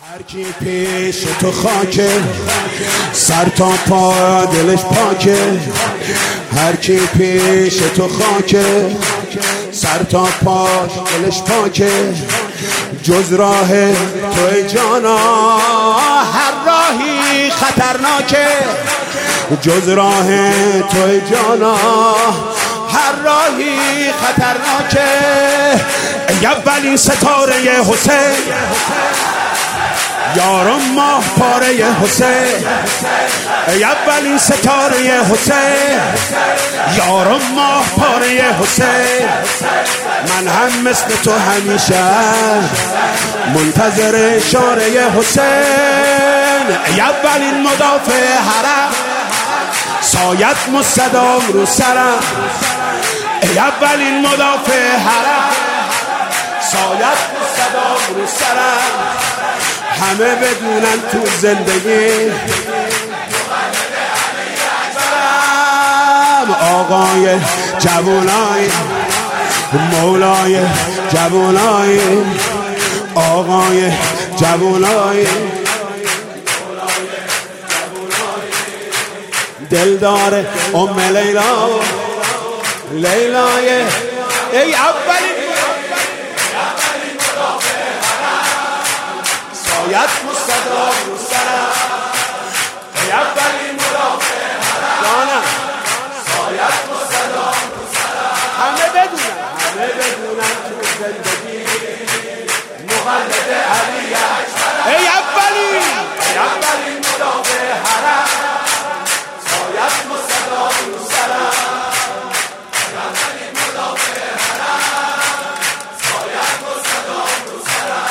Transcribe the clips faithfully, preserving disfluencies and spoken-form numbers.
هر کی پیش تو خاکه، سر تا پا دلش پاکه. هر کی پیش تو خاکه، سر تا پا دلش پاکه. جز راه توی جانا هر راهی خطرناکه. جز راه توی جانا هر راهی خطرناکه. ای اولین ستاره حسین، یارم ماه پاره حسین. ای اولین ستاره حسین، یارم ماه پاره حسین. من هم مثل تو همیشه منتظر اشاره حسین. ای اولین مدافع حرم، سایت مصدام رو سرم. ای اولین مدافع حرم، سایت مصدام رو سرم. همه بدونن تو زندگی آقای جوانای مولای جوانای آقای جوانای دلدار ام لیلا لیلای. ای اولین سایت مصدام رو سرم. ای اولین مدافع حرم، سایت مصدام رو سرم. همه بدونن همه بدونن تو زندگی مقلد علی اکبرم. ای اولین ای اولین مدافع حرم، سایت مصدام رو سرم. ای اولین مدافع حرم، سایت مصدام رو سرم.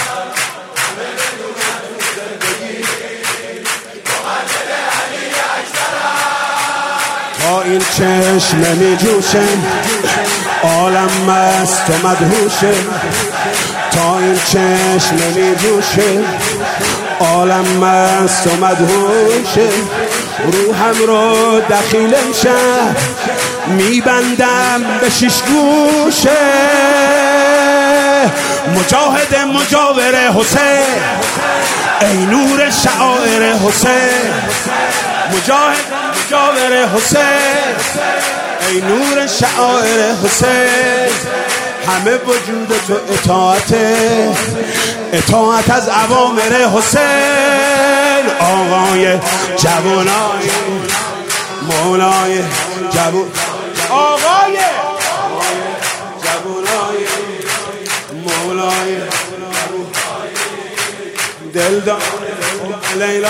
تا این چشم می جوشه، عالم مست و مدهوشه. تا این چشم می جوشه، عالم مست و مدهوشه. روحم رو دخیل امشب میبندم به شش گوشه. مجاهد مجاور حسین، ای نور شعائر حسین. مجاهد مجاور حسین، ای نور شعائر حسین. همه وجود تو اطاعت اطاعت از اوامر حسین. آقای جوانای مولای جوان آقای جوانای مولای دلدار لیلا.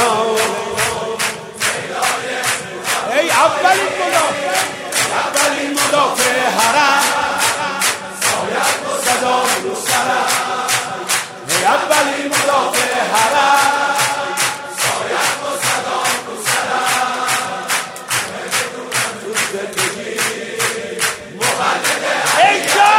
ای اولین مدافع اولین مدافع حرم، سایت مصدام رو سرم. ای اولین مدافع حرم، سایت مصدام رو سرم. تو زندگی مقلد ای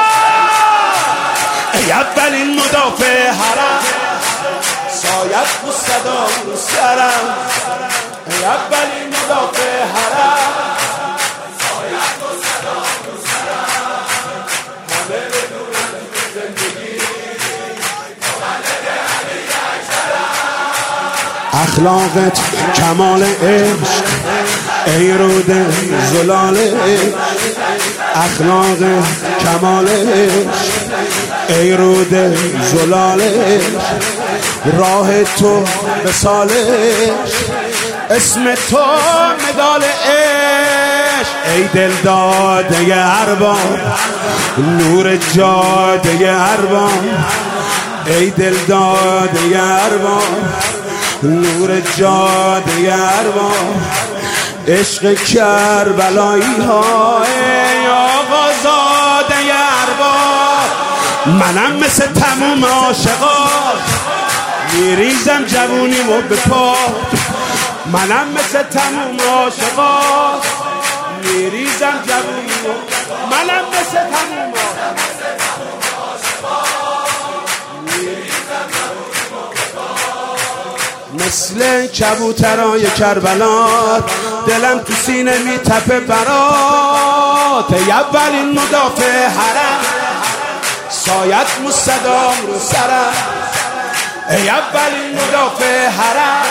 جان. ای اولین مدافع حرم، سایت مصدام رو سرم. ای اولین مدافع حرم، سایت مصدام رو سرم. همه بدونن تو زندگی مقلد علی اکبرم. اخلاقت کمال عشق، ای رود زلال عشق. اخلاق کمال عشق، ای رود زلال عشق. راه تو مثال عشق، اسم تو مدال عشق. ای دل داده ارباب، نور جاده ارباب. ای دل داده ارباب، نور جاده ارباب. عشق کربلایی ها، ای آقا زاده ارباب. منم مثل تموم عاشقا میریزم جوونیمو به پا. منم مثل تموم عاشقا میریزم جوونیمو. منم مثل تموم عاشقا میریزم جوونیمو به پا. مثل کبوترای کربلا دلم تو سینه میتپه برات. ای اولین مدافع حرم، سایت مصدام رو سرم. ای اولین مدافع حرم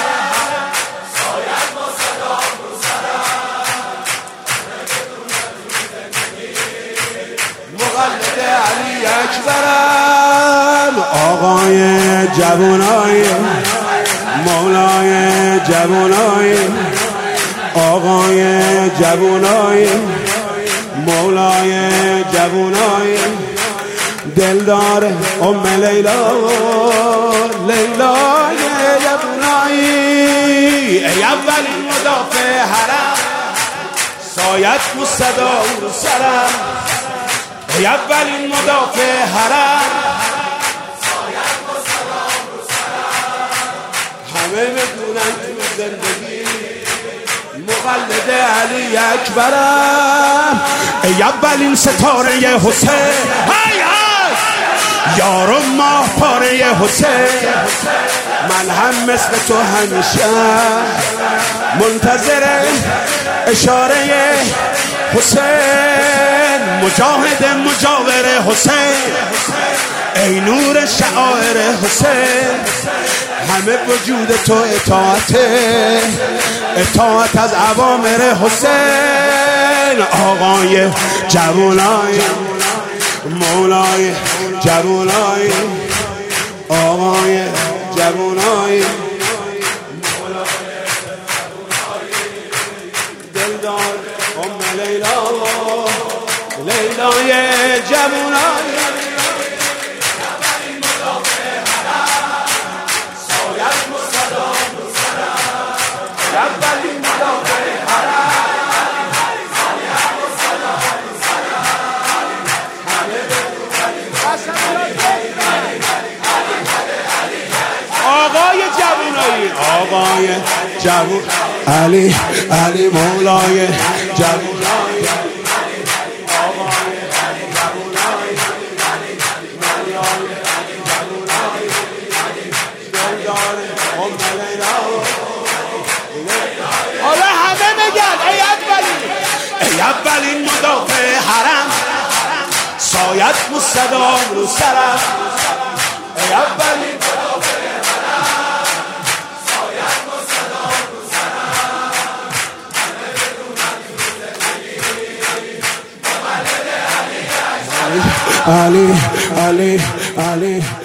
مقلد علی اکبرم آقای جوانای مولای جوانای آقای جوانای مولای جوانای دلدار ام لیلا لیلای جوانای ای اولین مدافع حرم سایت مصدا رو سرم ای اولین مدافع حرم سایت مصدا رو سرم همه بدونن تو زندگی مقلد علی اکبرم ای اولین ستاره حسین های های یارو ماه پاره حسین من هم مثل تو همیشه منتظر اشاره حسین مجاهد مجاور حسین ای نور شعائر حسین همه وجود تو اطاعت اطاعت از اوامر حسین آقای جوانای مولای جوانای آقای جوانای دلدار ام لیلا لیلای جوانای آقای جوانایی آقای جوان علی علی مولای جوانایی آقای جوانایی دلدار ام لیلا حالا همه بگن ای اولین ای اولین مدافع حرم سایت مستدام رو سرم ای اولین Ali, Ali, Ali.